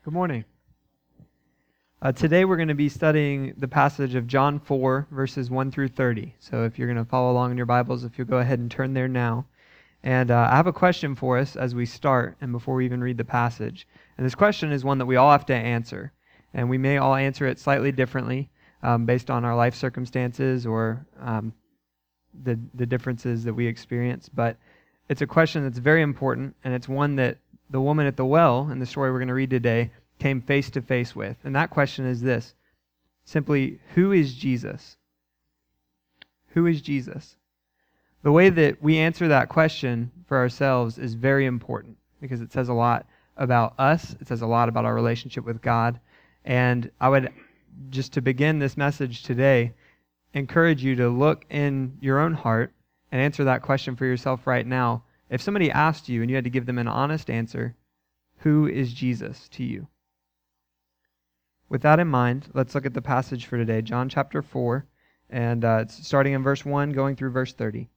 Good morning. Today we're going to be studying the passage of John 4, verses 1 through 30. So if you're going to follow along in your Bibles, if you'll go ahead and turn there now. And I have a question for us as we start and before we even read the passage. And this question is one that we all have to answer. And we may all answer it slightly differently based on our life circumstances or the differences that we experience. But it's a question that's very important, and it's one that the woman at the well, in the story we're going to read today, came face to face with. And that question is this: simply, who is Jesus? Who is Jesus? The way that we answer that question for ourselves is very important because it says a lot about us. It says a lot about our relationship with God. And I would, just to begin this message today, encourage you to look in your own heart and answer that question for yourself right now. If somebody asked you and you had to give them an honest answer, who is Jesus to you? With that in mind, let's look at the passage for today, John chapter 4, and it's starting in verse 1, going through verse 30.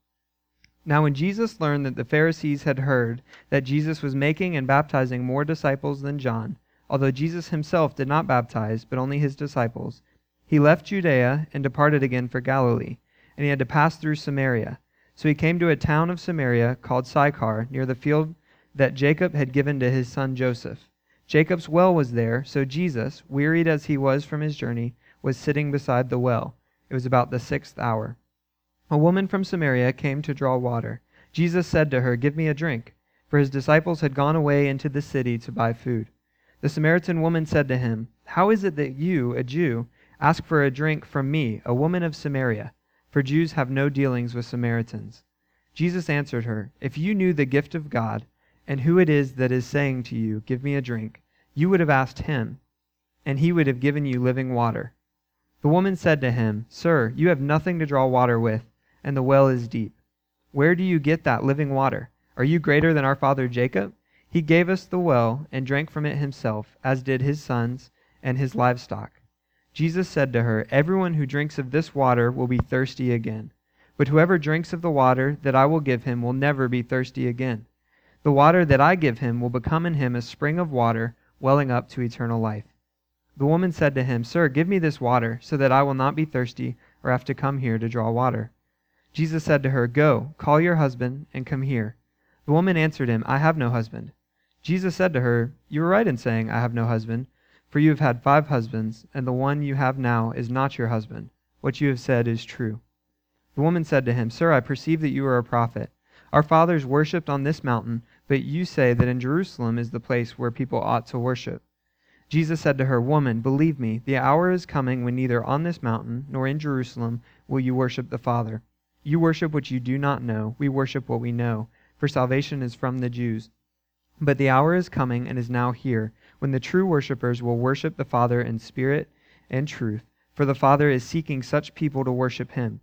Now when Jesus learned that the Pharisees had heard that Jesus was making and baptizing more disciples than John, although Jesus himself did not baptize, but only his disciples, he left Judea and departed again for Galilee, and he had to pass through Samaria. So he came to a town of Samaria called Sychar, near the field that Jacob had given to his son Joseph. Jacob's well was there, so Jesus, wearied as he was from his journey, was sitting beside the well. It was about the 6th hour. A woman from Samaria came to draw water. Jesus said to her, "Give me a drink," for his disciples had gone away into the city to buy food. The Samaritan woman said to him, "How is it that you, a Jew, ask for a drink from me, a woman of Samaria? For Jews have no dealings with Samaritans." Jesus answered her, "If you knew the gift of God, and who it is that is saying to you, 'Give me a drink,' you would have asked him, and he would have given you living water." The woman said to him, "Sir, you have nothing to draw water with, and the well is deep. Where do you get that living water? Are you greater than our father Jacob? He gave us the well and drank from it himself, as did his sons and his livestock." Jesus said to her, "Everyone who drinks of this water will be thirsty again. But whoever drinks of the water that I will give him will never be thirsty again. The water that I give him will become in him a spring of water welling up to eternal life." The woman said to him, "Sir, give me this water, so that I will not be thirsty or have to come here to draw water." Jesus said to her, "Go, call your husband and come here." The woman answered him, "I have no husband." Jesus said to her, "You were right in saying, 'I have no husband,' for you have had 5 husbands, and the one you have now is not your husband. What you have said is true." The woman said to him, "Sir, I perceive that you are a prophet. Our fathers worshipped on this mountain, but you say that in Jerusalem is the place where people ought to worship." Jesus said to her, "Woman, believe me, the hour is coming when neither on this mountain nor in Jerusalem will you worship the Father. You worship what you do not know. We worship what we know, for salvation is from the Jews. But the hour is coming and is now here, when the true worshipers will worship the Father in spirit and truth, for the Father is seeking such people to worship him.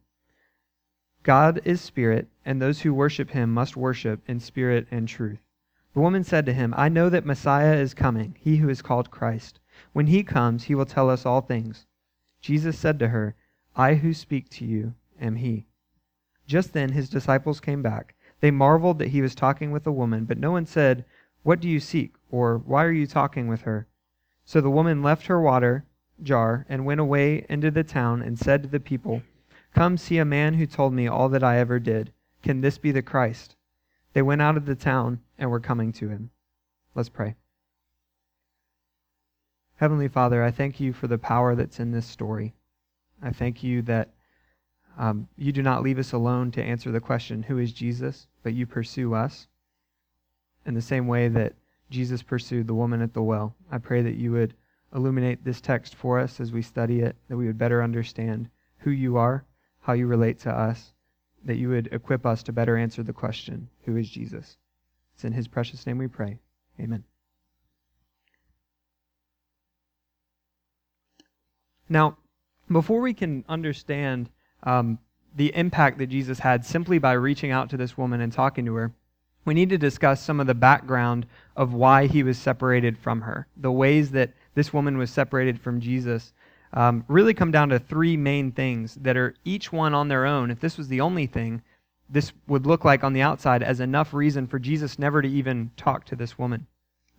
God is spirit, and those who worship him must worship in spirit and truth." The woman said to him, "I know that Messiah is coming, he who is called Christ. When he comes, he will tell us all things." Jesus said to her, "I who speak to you am he." Just then his disciples came back. They marveled that he was talking with a woman, but no one said, "What do you seek?" or "Why are you talking with her?" So the woman left her water jar and went away into the town and said to the people, "Come see a man who told me all that I ever did. Can this be the Christ?" They went out of the town and were coming to him. Let's pray. Heavenly Father, I thank you for the power that's in this story. I thank you that you do not leave us alone to answer the question, who is Jesus? But you pursue us in the same way that Jesus pursued the woman at the well. I pray that you would illuminate this text for us as we study it, that we would better understand who you are, how you relate to us, that you would equip us to better answer the question, who is Jesus? It's in his precious name we pray. Amen. Now, before we can understand the impact that Jesus had simply by reaching out to this woman and talking to her, we need to discuss some of the background of why he was separated from her. The ways that this woman was separated from Jesus really come down to 3 main things that are each one on their own. If this was the only thing, this would look like on the outside as enough reason for Jesus never to even talk to this woman.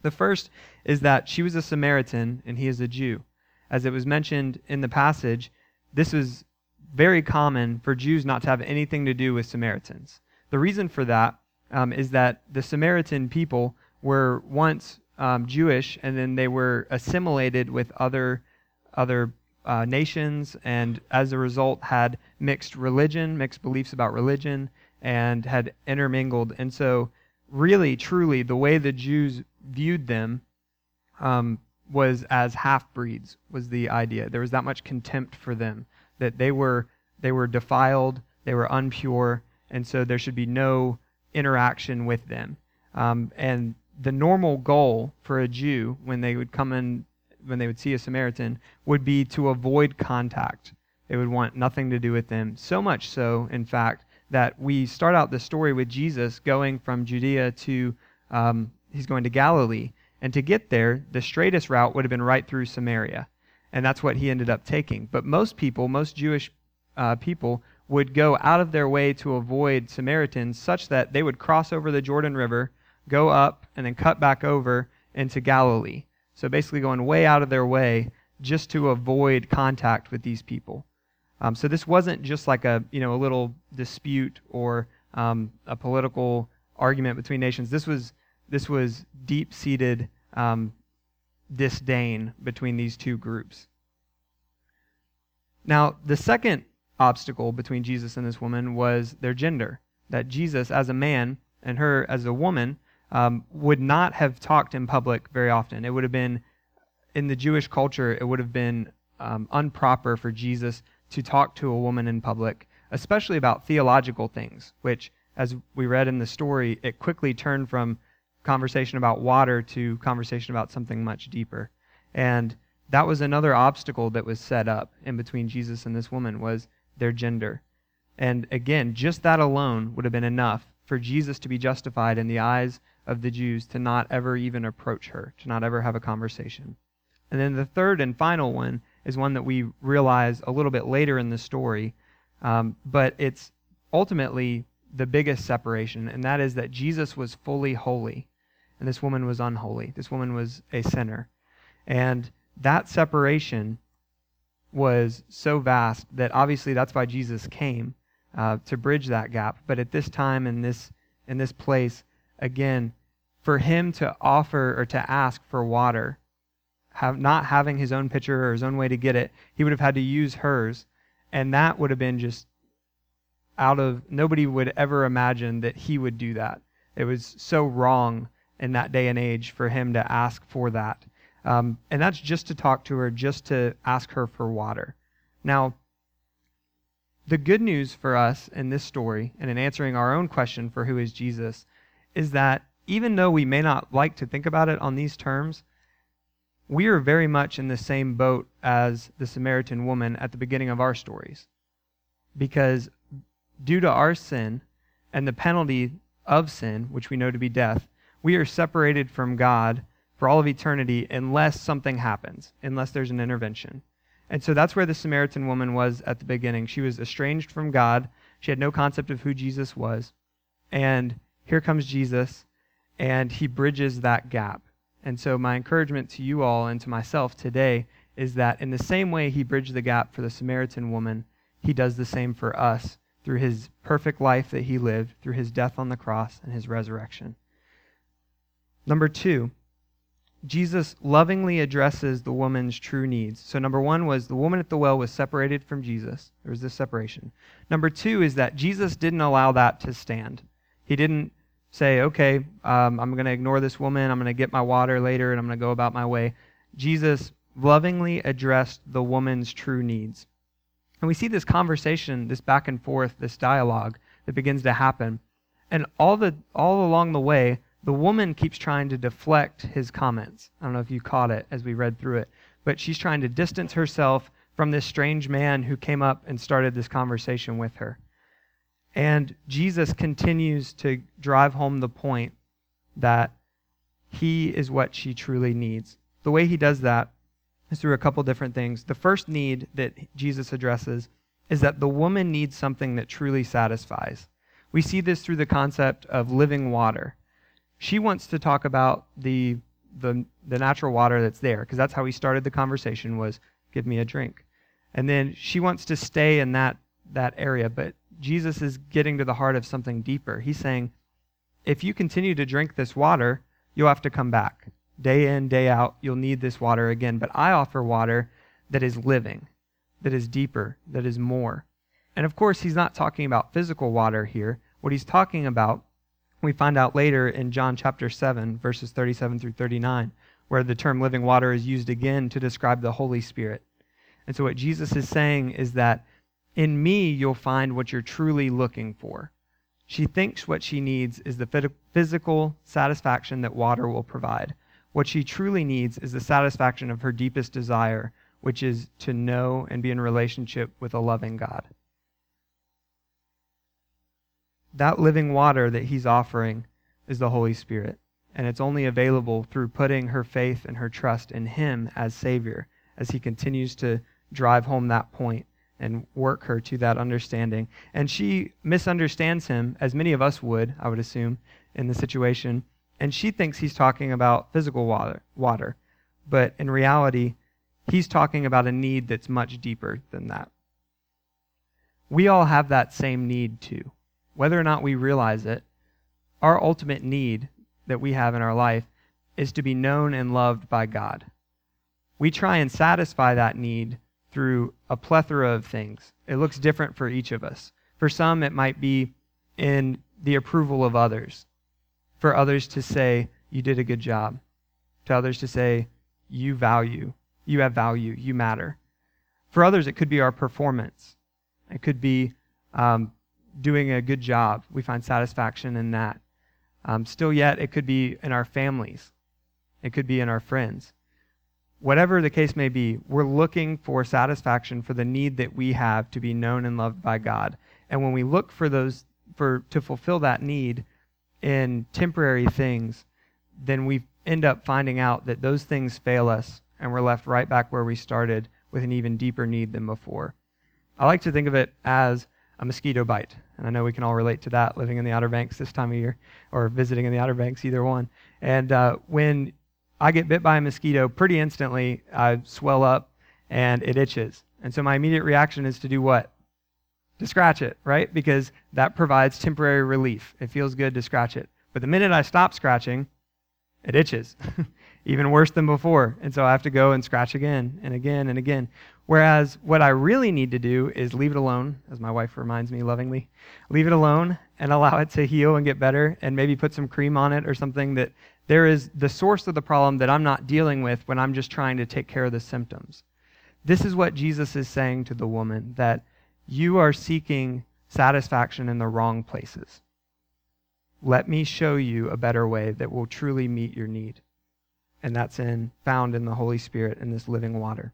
The first is that she was a Samaritan and he is a Jew. As it was mentioned in the passage, this was very common for Jews not to have anything to do with Samaritans. The reason for that is that the Samaritan people were once Jewish, and then they were assimilated with other nations, and as a result had mixed beliefs about religion, and had intermingled. And so really, truly, the way the Jews viewed them was as half-breeds, was the idea. There was that much contempt for them, that they were defiled, they were impure, and so there should be no interaction with them. And the normal goal for a Jew when they would see a Samaritan would be to avoid contact. They would want nothing to do with them. So much so, in fact, that we start out the story with Jesus going from Judea to, he's going to Galilee. And to get there, the straightest route would have been right through Samaria. And that's what he ended up taking. But most Jewish people, would go out of their way to avoid Samaritans such that they would cross over the Jordan River, go up, and then cut back over into Galilee. So basically going way out of their way just to avoid contact with these people. So this wasn't just like a little dispute or a political argument between nations. This was deep-seated disdain between these two groups. Now, the second obstacle between Jesus and this woman was their gender. That Jesus, as a man, and her as a woman, would not have talked in public very often. It would have been, in the Jewish culture, it would have been improper for Jesus to talk to a woman in public, especially about theological things, which, as we read in the story, it quickly turned from conversation about water to conversation about something much deeper. And that was another obstacle that was set up in between Jesus and this woman, was their gender. And again, just that alone would have been enough for Jesus to be justified in the eyes of the Jews to not ever even approach her, to not ever have a conversation. And then the third and final one is one that we realize a little bit later in the story, but it's ultimately the biggest separation, and that is that Jesus was fully holy, and this woman was unholy. This woman was a sinner. And that separation was so vast that obviously that's why Jesus came, to bridge that gap. But at this time, in this place, again, for him to offer or to ask for water, not having his own pitcher or his own way to get it, he would have had to use hers, and that would have been just nobody would ever imagine that he would do that. It was so wrong in that day and age for him to ask for that. And that's just to talk to her, just to ask her for water. Now, the good news for us in this story, and in answering our own question for who is Jesus, is that even though we may not like to think about it on these terms, we are very much in the same boat as the Samaritan woman at the beginning of our stories. Because due to our sin and the penalty of sin, which we know to be death, we are separated from God for all of eternity unless something happens, unless there's an intervention. And so that's where the Samaritan woman was at the beginning. She was estranged from God. She had no concept of who Jesus was. And here comes Jesus, and he bridges that gap. And so my encouragement to you all and to myself today is that in the same way he bridged the gap for the Samaritan woman, he does the same for us through his perfect life that he lived, through his death on the cross and his resurrection. Number 2, Jesus lovingly addresses the woman's true needs. So number 1 was the woman at the well was separated from Jesus. There was this separation. Number 2 is that Jesus didn't allow that to stand. He didn't say, okay, I'm going to ignore this woman, I'm going to get my water later, and I'm going to go about my way. Jesus lovingly addressed the woman's true needs. And we see this conversation, this back and forth, this dialogue that begins to happen. And all along the way, the woman keeps trying to deflect his comments. I don't know if you caught it as we read through it, but she's trying to distance herself from this strange man who came up and started this conversation with her. And Jesus continues to drive home the point that he is what she truly needs. The way he does that is through a couple different things. The first need that Jesus addresses is that the woman needs something that truly satisfies. We see this through the concept of living water. She wants to talk about the the natural water that's there, because that's how he started the conversation, was give me a drink. And then she wants to stay in that area, but Jesus is getting to the heart of something deeper. He's saying, if you continue to drink this water, you'll have to come back. Day in, day out, you'll need this water again. But I offer water that is living, that is deeper, that is more. And of course, he's not talking about physical water here. What he's talking about, we find out later in John chapter 7, verses 37 through 39, where the term living water is used again to describe the Holy Spirit. And so what Jesus is saying is that in me, you'll find what you're truly looking for. She thinks what she needs is the physical satisfaction that water will provide. What she truly needs is the satisfaction of her deepest desire, which is to know and be in relationship with a loving God. That living water that he's offering is the Holy Spirit, and it's only available through putting her faith and her trust in him as Savior, as he continues to drive home that point and work her to that understanding. And she misunderstands him, as many of us would, I would assume, in the situation, and she thinks he's talking about physical water. But in reality, he's talking about a need that's much deeper than that. We all have that same need too. Whether or not we realize it, our ultimate need that we have in our life is to be known and loved by God. We try and satisfy that need through a plethora of things. It looks different for each of us. For some, it might be in the approval of others. For others to say, you did a good job. To others to say, you have value, you matter. For others, it could be our performance. It could be doing a good job. We find satisfaction in that. Still yet, it could be in our families. It could be in our friends. Whatever the case may be, we're looking for satisfaction for the need that we have to be known and loved by God. And when we look for to fulfill that need in temporary things, then we end up finding out that those things fail us, and we're left right back where we started with an even deeper need than before. I like to think of it as a mosquito bite. And I know we can all relate to that, living in the Outer Banks this time of year, or visiting in the Outer Banks, either one. And when I get bit by a mosquito, pretty instantly I swell up and it itches. And so my immediate reaction is to do what? To scratch it, right? Because that provides temporary relief. It feels good to scratch it. But the minute I stop scratching, it itches, even worse than before. And so I have to go and scratch again and again and again. Whereas what I really need to do is leave it alone, as my wife reminds me lovingly, leave it alone and allow it to heal and get better, and maybe put some cream on it or something, that there is the source of the problem that I'm not dealing with when I'm just trying to take care of the symptoms. This is what Jesus is saying to the woman, that you are seeking satisfaction in the wrong places. Let me show you a better way that will truly meet your need. And that's found in the Holy Spirit in this living water.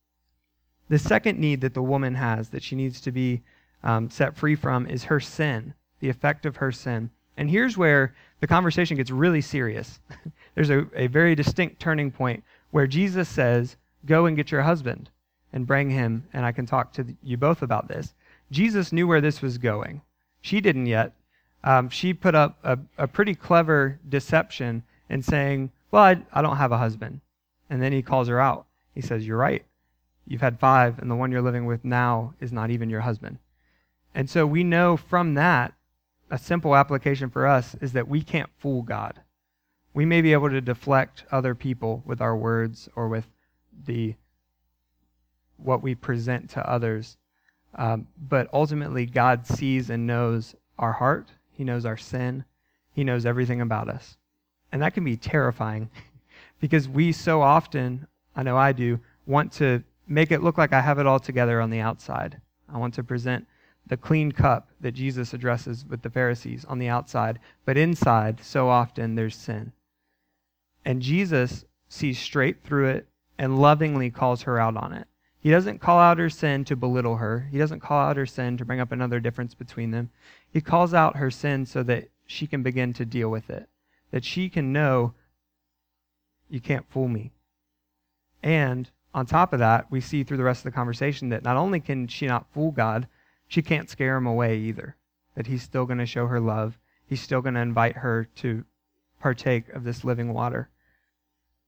The second need that the woman has that she needs to be set free from is her sin, the effect of her sin. And here's where the conversation gets really serious. There's a very distinct turning point where Jesus says, go and get your husband and bring him, and I can talk to you both about this. Jesus knew where this was going. She didn't yet. She put up a pretty clever deception in saying, well, I don't have a husband. And then he calls her out. He says, you're right. You've had 5, and the one you're living with now is not even your husband. And so we know from that, a simple application for us is that we can't fool God. We may be able to deflect other people with our words or with what we present to others. But ultimately, God sees and knows our heart. He knows our sin. He knows everything about us. And that can be terrifying because we so often, I know I do, want to make it look like I have it all together on the outside. I want to present the clean cup that Jesus addresses with the Pharisees on the outside, but inside, so often, there's sin. And Jesus sees straight through it and lovingly calls her out on it. He doesn't call out her sin to belittle her. He doesn't call out her sin to bring up another difference between them. He calls out her sin so that she can begin to deal with it, that she can know, you can't fool me. And on top of that, we see through the rest of the conversation that not only can she not fool God, she can't scare him away either, that he's still going to show her love. He's still going to invite her to partake of this living water.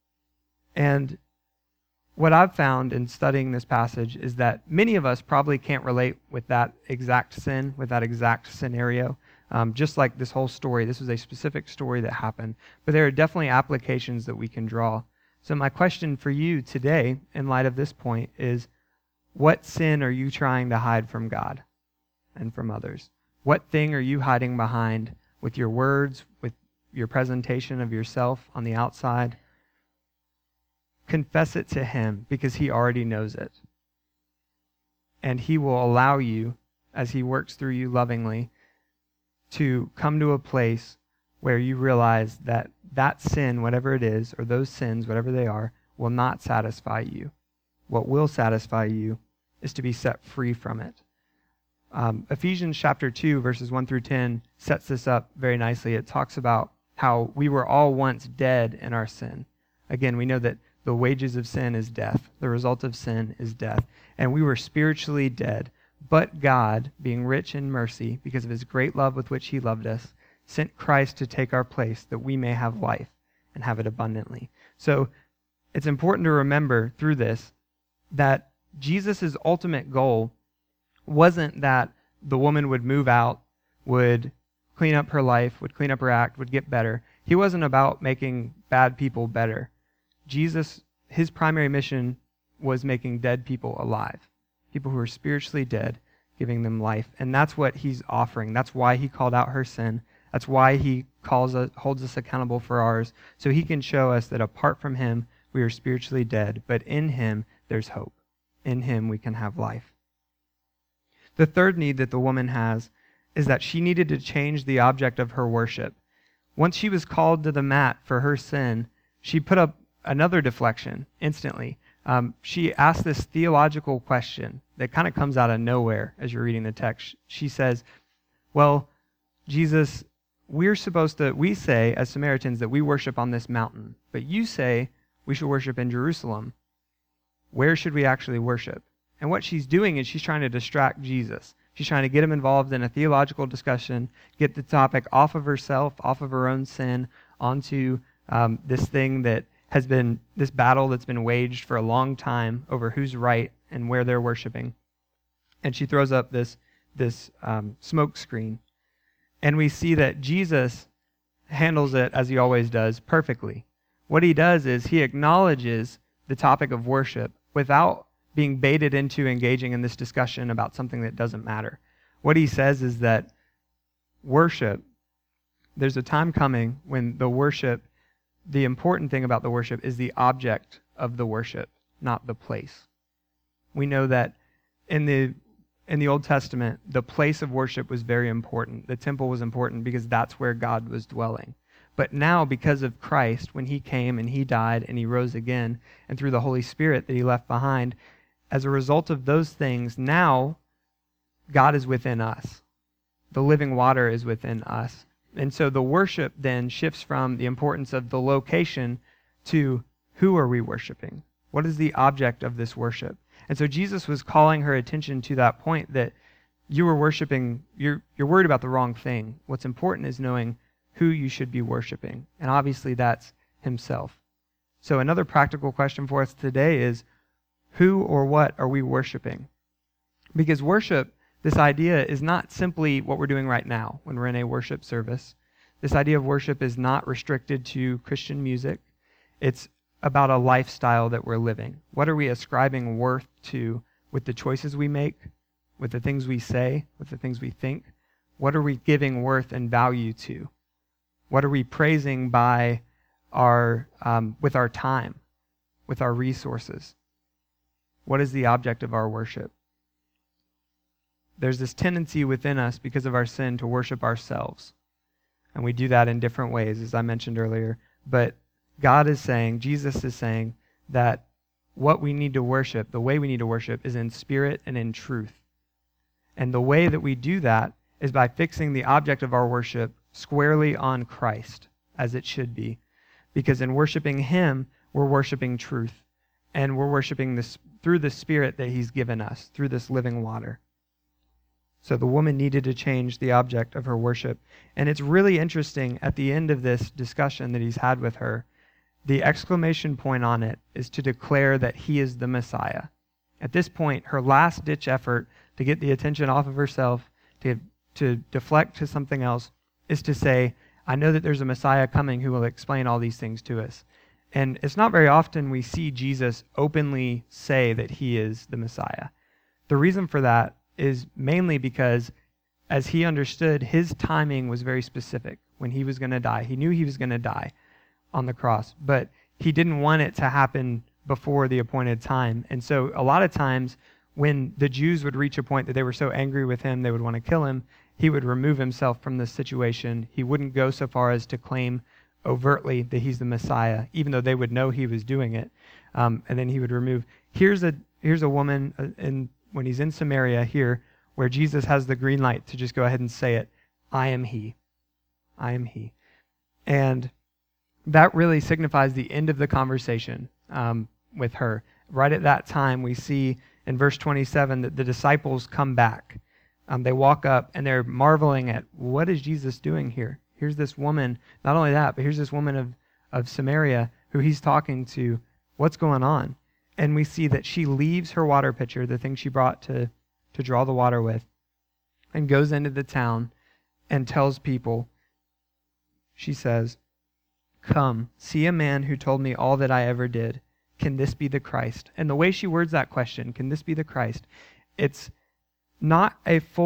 And what I've found in studying this passage is that many of us probably can't relate with that exact sin, with that exact scenario. Just like this whole story, this was a specific story that happened, but there are definitely applications that we can draw. So my question for you today, in light of this point, is what sin are you trying to hide from God and from others? What thing are you hiding behind with your words, with your presentation of yourself on the outside? Confess it to him because he already knows it. And he will allow you, as he works through you lovingly, to come to a place where you realize that that sin, whatever it is, or those sins, whatever they are, will not satisfy you. What will satisfy you is to be set free from it. Ephesians chapter 2, verses 1 through 10 sets this up very nicely. It talks about how we were all once dead in our sin. Again, we know that the wages of sin is death. The result of sin is death. And we were spiritually dead. But God, being rich in mercy, because of his great love with which he loved us, sent Christ to take our place that we may have life and have it abundantly. So it's important to remember through this that Jesus' ultimate goal wasn't that the woman would move out, would clean up her life, would clean up her act, would get better. He wasn't about making bad people better. Jesus, his primary mission was making dead people alive. People who are spiritually dead, giving them life. And that's what he's offering. That's why he called out her sin. That's why he holds us accountable for ours, so he can show us that apart from him, we are spiritually dead, but in him, there's hope. In him, we can have life. The third need that the woman has is that she needed to change the object of her worship. Once she was called to the mat for her sin, she put up another deflection instantly. She asked this theological question that kind of comes out of nowhere as you're reading the text. She says, well, Jesus, we say as Samaritans that we worship on this mountain, but you say we should worship in Jerusalem. Where should we actually worship? And what she's doing is she's trying to distract Jesus. She's trying to get him involved in a theological discussion, get the topic off of herself, off of her own sin, onto this thing that has been this battle that's been waged for a long time over who's right and where they're worshiping. And she throws up this smoke screen. And we see that Jesus handles it, as he always does, perfectly. What he does is he acknowledges the topic of worship without being baited into engaging in this discussion about something that doesn't matter. What he says is that worship, there's a time coming when the important thing about the worship is the object of the worship, not the place. We know that in the Old Testament, the place of worship was very important. The temple was important because that's where God was dwelling. But now, because of Christ, when he came and he died and he rose again, and through the Holy Spirit that he left behind, as a result of those things, now God is within us. The living water is within us. And so the worship then shifts from the importance of the location to who are we worshiping? What is the object of this worship? And so Jesus was calling her attention to that point that you were worshiping, you're worried about the wrong thing. What's important is knowing who you should be worshiping. And obviously that's himself. So another practical question for us today is, who or what are we worshiping? Because worship, this idea, is not simply what we're doing right now when we're in a worship service. This idea of worship is not restricted to Christian music. It's about a lifestyle that we're living. What are we ascribing worth to with the choices we make, with the things we say, with the things we think? What are we giving worth and value to? What are we praising by with our time, with our resources? What is the object of our worship? There's this tendency within us because of our sin to worship ourselves. And we do that in different ways, as I mentioned earlier. But God is saying, Jesus is saying, that what we need to worship, the way we need to worship, is in spirit and in truth. And the way that we do that is by fixing the object of our worship squarely on Christ, as it should be. Because in worshiping him, we're worshiping truth. And we're worshiping this through the Spirit that he's given us, through this living water. So the woman needed to change the object of her worship. And it's really interesting at the end of this discussion that he's had with her, the exclamation point on it is to declare that he is the Messiah. At this point, her last-ditch effort to get the attention off of herself, to deflect to something else, is to say, I know that there's a Messiah coming who will explain all these things to us. And it's not very often we see Jesus openly say that he is the Messiah. The reason for that is mainly because, as he understood, his timing was very specific when he was going to die. He knew he was going to die on the cross, but he didn't want it to happen before the appointed time. And so a lot of times when the Jews would reach a point that they were so angry with him, they would want to kill him, he would remove himself from the situation. He wouldn't go so far as to claim overtly that he's the Messiah, even though they would know he was doing it. And then he would remove. Here's a woman, and when he's in Samaria here, where Jesus has the green light to just go ahead and say it, I am he. I am he. And that really signifies the end of the conversation with her. Right at that time, we see in verse 27 that the disciples come back. They walk up and they're marveling at, what is Jesus doing here? Here's this woman, not only that, but here's this woman of Samaria who he's talking to. What's going on? And we see that she leaves her water pitcher, the thing she brought to draw the water with, and goes into the town and tells people, she says, come, see a man who told me all that I ever did. Can this be the Christ? And the way she words that question, can this be the Christ? It's not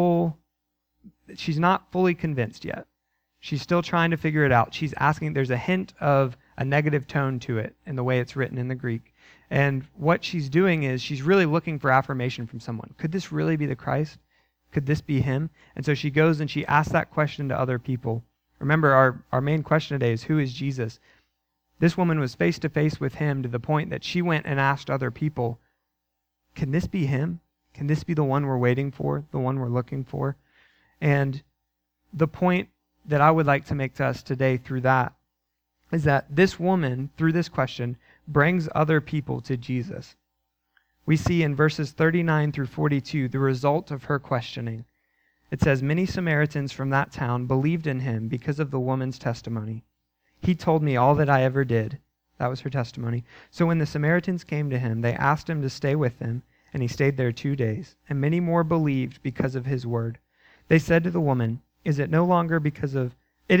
she's not fully convinced yet. She's still trying to figure it out. She's asking, there's a hint of a negative tone to it in the way it's written in the Greek. And what she's doing is she's really looking for affirmation from someone. Could this really be the Christ? Could this be him? And so she goes and she asks that question to other people. Remember, our main question today is, who is Jesus? This woman was face to face with him to the point that she went and asked other people, can this be him? Can this be the one we're waiting for, the one we're looking for? And the point that I would like to make to us today through that is that this woman, through this question, brings other people to Jesus. We see in verses 39 through 42 the result of her questioning. It says, many Samaritans from that town believed in him because of the woman's testimony. He told me all that I ever did. That was her testimony. So when the Samaritans came to him, they asked him to stay with them, and he stayed there 2 days. And many more believed because of his word. They said to the woman, it is no longer because of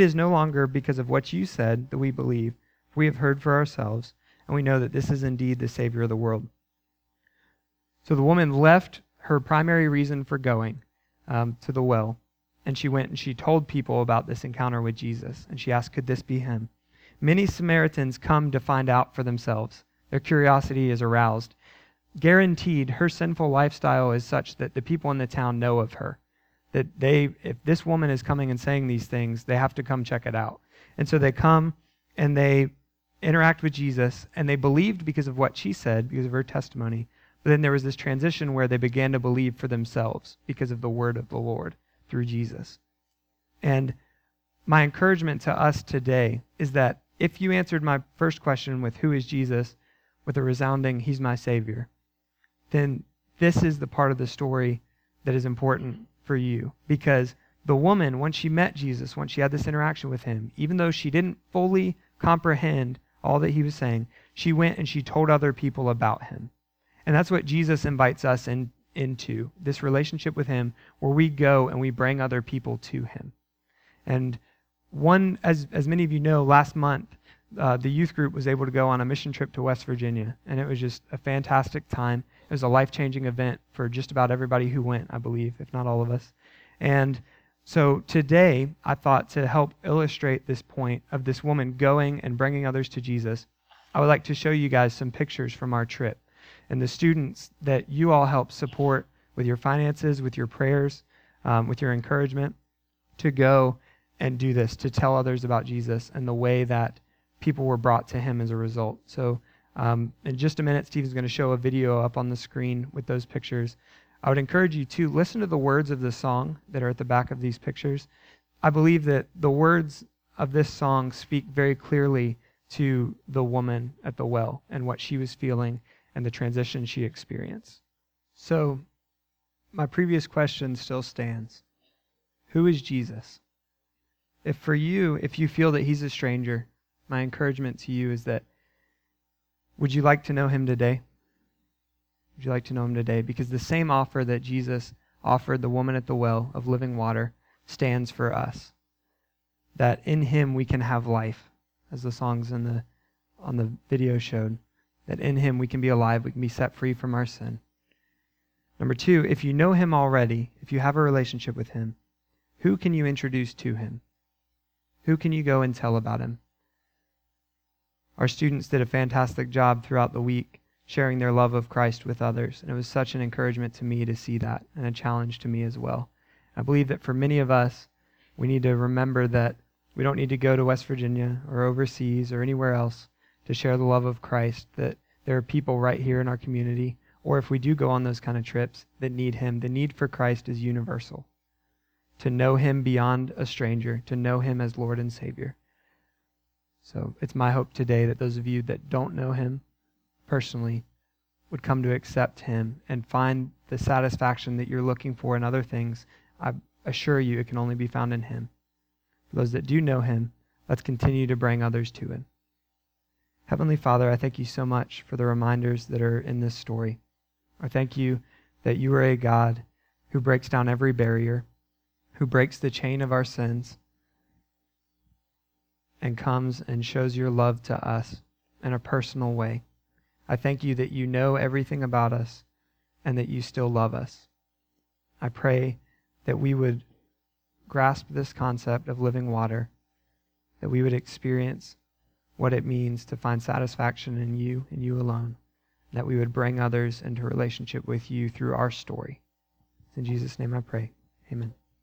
what you said that we believe. We have heard for ourselves, and we know that this is indeed the Savior of the world. So the woman left her primary reason for going to the well, and she went and she told people about this encounter with Jesus, and she asked, could this be him? Many Samaritans come to find out for themselves. Their curiosity is aroused. Guaranteed, her sinful lifestyle is such that the people in the town know of her. That if this woman is coming and saying these things, they have to come check it out. And so they come and they interact with Jesus, and they believed because of what she said, because of her testimony. But then there was this transition where they began to believe for themselves because of the word of the Lord through Jesus. And my encouragement to us today is that if you answered my first question with who is Jesus, with a resounding, he's my Savior, then this is the part of the story that is important for you. Because the woman, once she met Jesus, once she had this interaction with him, even though she didn't fully comprehend all that he was saying, she went and she told other people about him. And that's what Jesus invites us into, this relationship with him, where we go and we bring other people to him. And as many of you know, last month, the youth group was able to go on a mission trip to West Virginia, and it was just a fantastic time. It was a life-changing event for just about everybody who went, I believe, if not all of us. And so today, I thought to help illustrate this point of this woman going and bringing others to Jesus, I would like to show you guys some pictures from our trip. And the students that you all help support with your finances, with your prayers, with your encouragement, to go and do this, to tell others about Jesus and the way that people were brought to him as a result. So in just a minute, Stephen's going to show a video up on the screen with those pictures. I would encourage you to listen to the words of the song that are at the back of these pictures. I believe that the words of this song speak very clearly to the woman at the well and what she was feeling and the transition she experienced. So my previous question still stands. Who is Jesus? If you feel that he's a stranger, my encouragement to you is that Would you like to know him today? Would you like to know him today? Because the same offer that Jesus offered the woman at the well of living water stands for us. That in him we can have life, as the songs on the video showed. That in him we can be alive, we can be set free from our sin. Number 2, if you know him already, if you have a relationship with him, who can you introduce to him? Who can you go and tell about him? Our students did a fantastic job throughout the week sharing their love of Christ with others, and it was such an encouragement to me to see that, and a challenge to me as well. I believe that for many of us, we need to remember that we don't need to go to West Virginia or overseas or anywhere else to share the love of Christ, that there are people right here in our community, or if we do go on those kind of trips, that need him. The need for Christ is universal. To know him beyond a stranger, to know him as Lord and Savior. So it's my hope today that those of you that don't know him personally would come to accept him and find the satisfaction that you're looking for in other things. I assure you it can only be found in him. For those that do know him, let's continue to bring others to him. Heavenly Father, I thank you so much for the reminders that are in this story. I thank you that you are a God who breaks down every barrier, who breaks the chain of our sins, and comes and shows your love to us in a personal way. I thank you that you know everything about us and that you still love us. I pray that we would grasp this concept of living water, that we would experience what it means to find satisfaction in you and you alone, that we would bring others into relationship with you through our story. In Jesus' name I pray. Amen.